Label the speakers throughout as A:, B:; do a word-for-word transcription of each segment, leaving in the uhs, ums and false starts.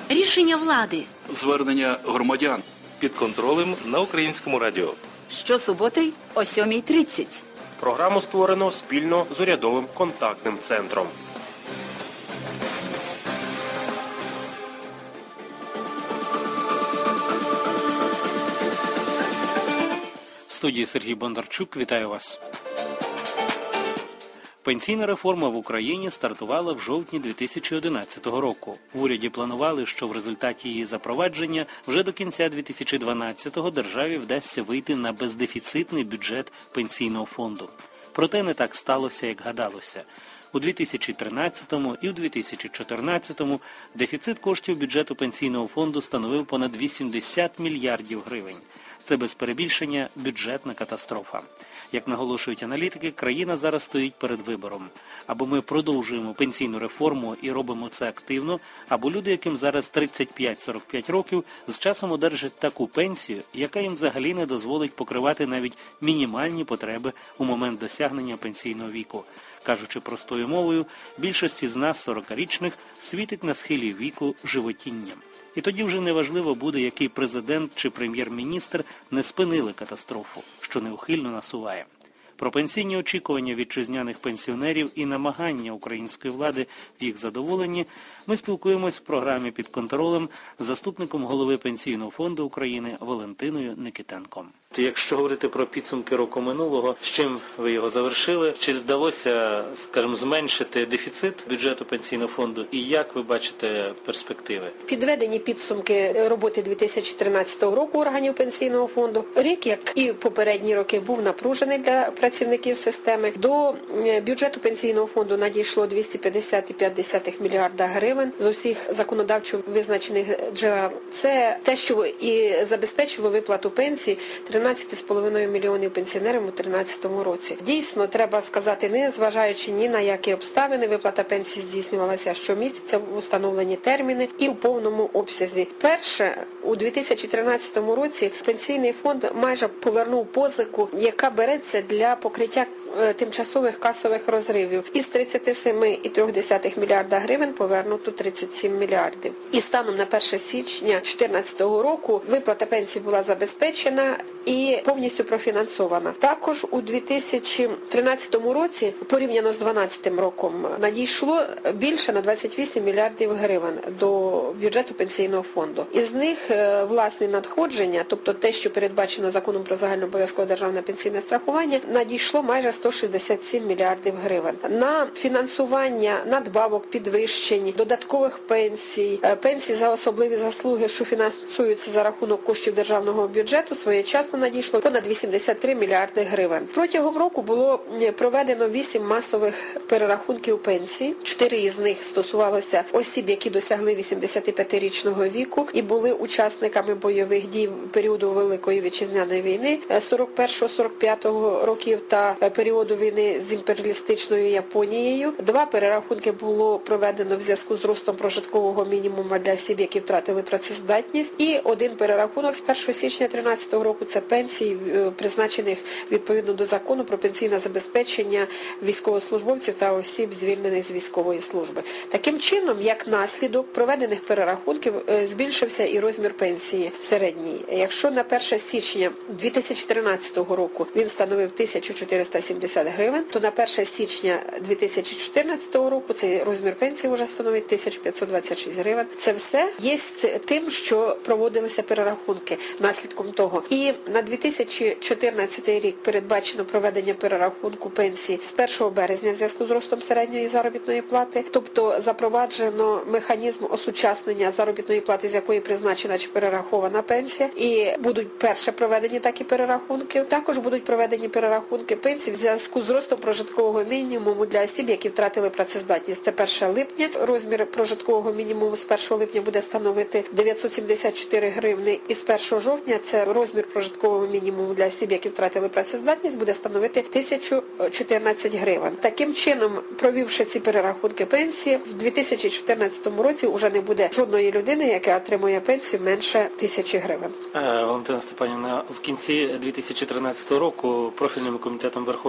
A: Рішення влади.
B: Звернення громадян.
C: Під контролем на Українському радіо.
D: Щосуботи о сьомій тридцять.
C: Програму створено спільно з урядовим контактним центром.
E: В студії Сергій Бондарчук. Вітаю вас. Пенсійна реформа в Україні стартувала в жовтні дві тисячі одинадцятого року. В уряді планували, що в результаті її запровадження вже до кінця дві тисячі дванадцятого державі вдасться вийти на бездефіцитний бюджет пенсійного фонду. Проте не так сталося, як гадалося. У дві тисячі тринадцятому і у дві тисячі чотирнадцятому дефіцит коштів бюджету пенсійного фонду становив понад вісімдесят мільярдів гривень. Це без перебільшення бюджетна катастрофа. Як наголошують аналітики, країна зараз стоїть перед вибором. Або ми продовжуємо пенсійну реформу і робимо це активно, або люди, яким зараз тридцять п'ять - сорок п'ять років, з часом одержать таку пенсію, яка їм взагалі не дозволить покривати навіть мінімальні потреби у момент досягнення пенсійного віку. Кажучи простою мовою, більшості з нас, сорокарічних, світить на схилі віку животінням. І тоді вже неважливо буде, який президент чи прем'єр-міністр не спинили катастрофу, що неухильно насуває. Про пенсійні очікування вітчизняних пенсіонерів і намагання української влади в їх задоволенні ми спілкуємось в програмі «Під контролем» з заступником голови Пенсійного фонду України Валентиною Никитенко. Якщо говорити про підсумки року минулого, з чим ви його завершили? Чи вдалося, скажімо, зменшити дефіцит бюджету Пенсійного фонду і як ви бачите перспективи?
F: Підведені підсумки роботи дві тисячі тринадцятого року органів Пенсійного фонду. Рік, як і попередні роки, був напружений для працівників системи. До бюджету Пенсійного фонду надійшло двісті п'ятдесят цілих п'ять десятих мільярда гривень з усіх законодавчо визначених джерел. Це те, що і забезпечило виплату пенсії тринадцять з половиною мільйонів пенсіонерам у дві тисячі тринадцятому році. Дійсно, треба сказати, не зважаючи ні на які обставини, виплата пенсії здійснювалася щомісяця в установлені терміни і в повному обсязі. Перше, у дві тисячі тринадцятому році Пенсійний фонд майже повернув позику, яка береться для покриття тимчасових касових розривів. Із тридцять сім цілих три десятих мільярда гривень повернуто тридцять сім мільярдів. І станом на перше січня дві тисячі чотирнадцятого року виплата пенсії була забезпечена і повністю профінансована. Також у дві тисячі тринадцятому році, порівняно з дві тисячі дванадцятим роком, надійшло більше на двадцять вісім мільярдів гривень до бюджету Пенсійного фонду. Із них власні надходження, тобто те, що передбачено Законом про загальнообов'язкове державне пенсійне страхування, надійшло майже сто шістдесят сім мільярдів гривень. На фінансування надбавок, підвищень, додаткових пенсій, пенсій за особливі заслуги, що фінансуються за рахунок коштів державного бюджету, своєчасно надійшло понад вісімдесят три мільярди гривень. Протягом року було проведено вісім масових перерахунків пенсій. Чотири із них стосувалося осіб, які досягли вісімдесятип'ятирічного віку і були учасниками бойових дій періоду Великої Вітчизняної війни сорок першого - сорок п'ятого років та періоду війни з імперіалістичною Японією. Два перерахунки було проведено в зв'язку з ростом прожиткового мінімуму для осіб, які втратили працездатність. І один перерахунок з першого січня дві тисячі тринадцятого року – це пенсії, призначених відповідно до закону про пенсійне забезпечення військовослужбовців та осіб, звільнених з військової служби. Таким чином, як наслідок проведених перерахунків, збільшився і розмір пенсії середній. Якщо на перше січня дві тисячі тринадцятого року він становив тисячу чотириста сімдесят гривень, то на перше січня дві тисячі чотирнадцятого року цей розмір пенсії вже становить тисячу п'ятсот двадцять шість гривень. Це все є тим, що проводилися перерахунки наслідком того. І на дві тисячі чотирнадцятий рік передбачено проведення перерахунку пенсії з першого березня в зв'язку з ростом середньої заробітної плати, тобто запроваджено механізм осучаснення заробітної плати, з якої призначена чи перерахована пенсія, і будуть перше проведені такі перерахунки. Також будуть проведені перерахунки пенсій в зв'язку з ростом прожиткового мінімуму для осіб, які втратили працездатність. Це перше липня. Розмір прожиткового мінімуму з першого липня буде становити дев'ятсот сімдесят чотири гривні, і з першого жовтня це розмір прожиткового мінімуму для осіб, які втратили працездатність, буде становити тисячу чотирнадцять гривень. Таким чином, провівши ці перерахунки пенсії, в дві тисячі чотирнадцятому році вже не буде жодної людини, яка отримує пенсію менше тисячі гривень.
E: Валентина Степанівна, в кінці дві тисячі тринадцятого року профільним комітетом Верховної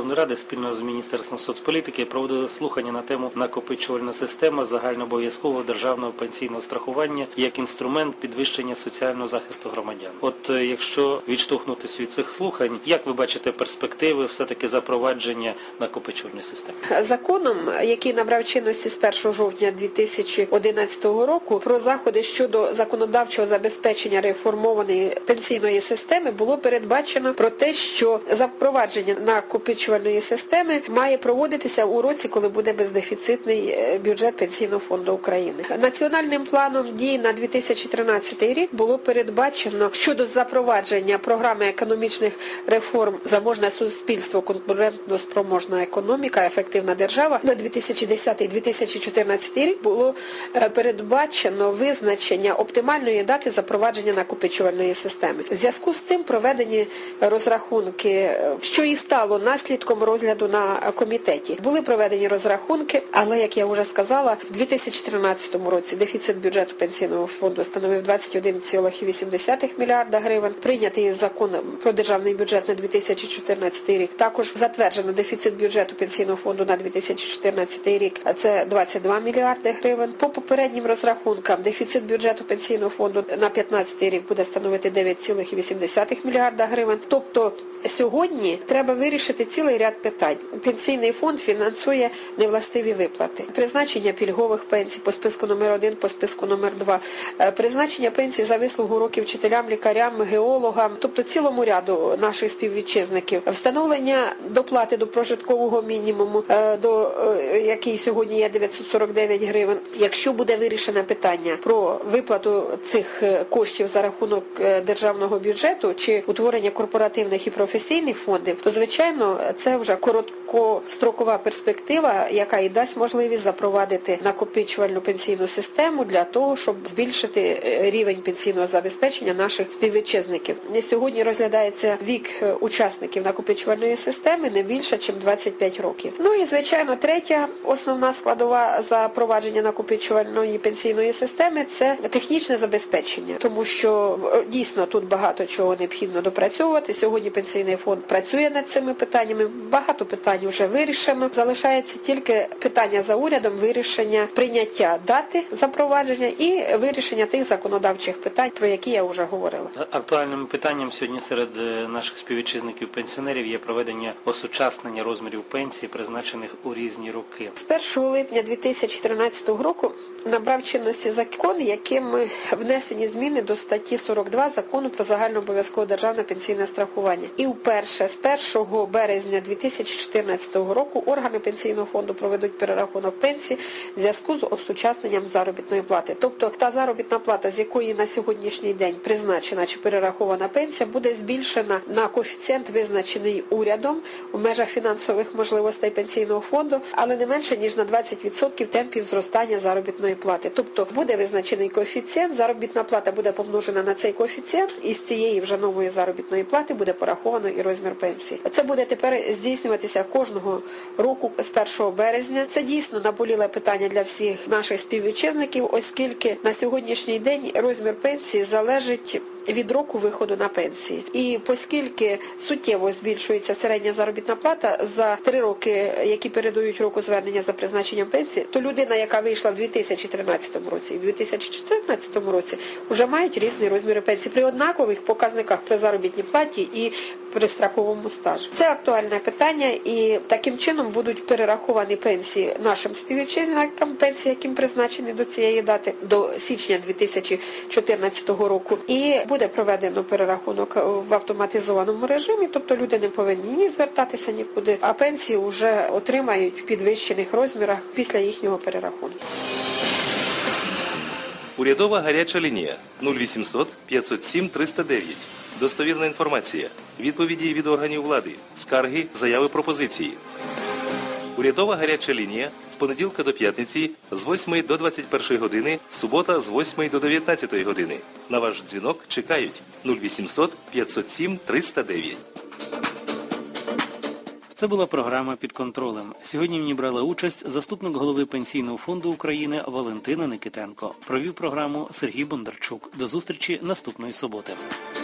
E: Верховної Ради спільно з Міністерством соцполітики проводили слухання на тему «Накопичувальна система загальнообов'язкового державного пенсійного страхування як інструмент підвищення соціального захисту громадян». От е, якщо відштовхнутися від цих слухань, як ви бачите перспективи все-таки запровадження накопичувальної системи?
F: Законом, який набрав чинності з першого жовтня дві тисячі одинадцятого року, про заходи щодо законодавчого забезпечення реформованої пенсійної системи було передбачено про те, що запровадження накопичувальної системи має проводитися у році, коли буде бездефіцитний бюджет Пенсійного фонду України. Національним планом дій на дві тисячі тринадцятий рік було передбачено щодо запровадження програми економічних реформ «Заможне суспільство, конкурентно-спроможна економіка, ефективна держава» на дві тисячі десятий - дві тисячі чотирнадцятий рік було передбачено визначення оптимальної дати запровадження накопичувальної системи. В зв'язку з цим проведені розрахунки, що і стало наслідком розгляду на комітеті. Були проведені розрахунки, але, як я вже сказала, в дві тисячі тринадцятому році дефіцит бюджету Пенсійного фонду становив двадцять один цілих вісім десятих мільярда гривень. Прийнятий закон про державний бюджет на дві тисячі чотирнадцятий рік. Також затверджено дефіцит бюджету Пенсійного фонду на дві тисячі чотирнадцятий рік. Це двадцять два мільярди гривень. По попереднім розрахункам дефіцит бюджету Пенсійного фонду на п'ятнадцятий рік буде становити дев'ять цілих вісім десятих мільярда гривень. Тобто сьогодні треба вирішити цілий ряд питань. Пенсійний фонд фінансує невластиві виплати. Призначення пільгових пенсій по списку номер один, по списку номер два. Призначення пенсій за вислугу років вчителям, лікарям, геологам, тобто цілому ряду наших співвітчизників. Встановлення доплати до прожиткового мінімуму, до який сьогодні є дев'ятсот сорок дев'ять гривень. Якщо буде вирішено питання про виплату цих коштів за рахунок державного бюджету чи утворення корпоративних і професійних фондів, то, звичайно, це вже короткострокова перспектива, яка і дасть можливість запровадити накопичувальну пенсійну систему для того, щоб збільшити рівень пенсійного забезпечення наших співвітчизників. Сьогодні розглядається вік учасників накопичувальної системи не більше, ніж двадцять п'ять років. Ну і, звичайно, третя основна складова запровадження накопичувальної пенсійної системи – це технічне забезпечення, тому що дійсно тут багато чого необхідно допрацьовувати. Сьогодні Пенсійний фонд працює над цими питаннями, багато питань вже вирішено. Залишається тільки питання за урядом вирішення прийняття дати запровадження і вирішення тих законодавчих питань, про які я вже говорила.
E: Актуальним питанням сьогодні серед наших співвітчизників-пенсіонерів є проведення осучаснення розмірів пенсій, призначених у різні роки.
F: З першого липня дві тисячі тринадцятого року набрав чинності закон, яким внесені зміни до статті сорок два Закону про загальнообов'язкове державне пенсійне страхування. І вперше з першого березня дві тисячі чотирнадцятого року органи Пенсійного фонду проведуть перерахунок пенсії в зв'язку з осучасненням заробітної плати. Тобто та заробітна плата, з якої на сьогоднішній день призначена чи перерахована пенсія, буде збільшена на коефіцієнт, визначений урядом у межах фінансових можливостей Пенсійного фонду, але не менше, ніж на двадцять відсотків темпів зростання заробітної плати. Тобто буде визначений коефіцієнт, заробітна плата буде помножена на цей коефіцієнт, і з цієї вже нової заробітної плати буде пораховано і розмір пенсії. Це буде тепер здійснюватися кожного року з першого березня. Це дійсно наболіле питання для всіх наших співвітчизників, оскільки на сьогоднішній день розмір пенсії залежить від року виходу на пенсії. І оскільки суттєво збільшується середня заробітна плата за три роки, які передають року звернення за призначенням пенсії, то людина, яка вийшла в дві тисячі тринадцятому році і в дві тисячі чотирнадцятому році, вже мають різні розміри пенсії при однакових показниках при заробітній платі і при страховому стажі. Це актуальне питання, і таким чином будуть перераховані пенсії нашим співвітчизникам, пенсії, яким призначені до цієї дати, до січня дві тисячі чотирнадцятого року. І буде проведено перерахунок в автоматизованому режимі, тобто люди не повинні ні звертатися нікуди, а пенсії вже отримають в підвищених розмірах після їхнього перерахунку.
A: Урядова гаряча лінія нуль вісімсот п'ятсот сім триста дев'ять. Достовірна інформація. Відповіді від органів влади. Скарги, заяви, пропозиції. Урядова гаряча лінія з понеділка до п'ятниці з восьмої до двадцять першої години, субота з восьмої до дев'ятнадцятої години. На ваш дзвінок чекають нуль вісімсот п'ятсот сім триста дев'ять.
E: Це була програма «Під контролем». Сьогодні в ній брала участь заступник голови Пенсійного фонду України Валентина Никитенко. Провів програму Сергій Бондарчук. До зустрічі наступної суботи.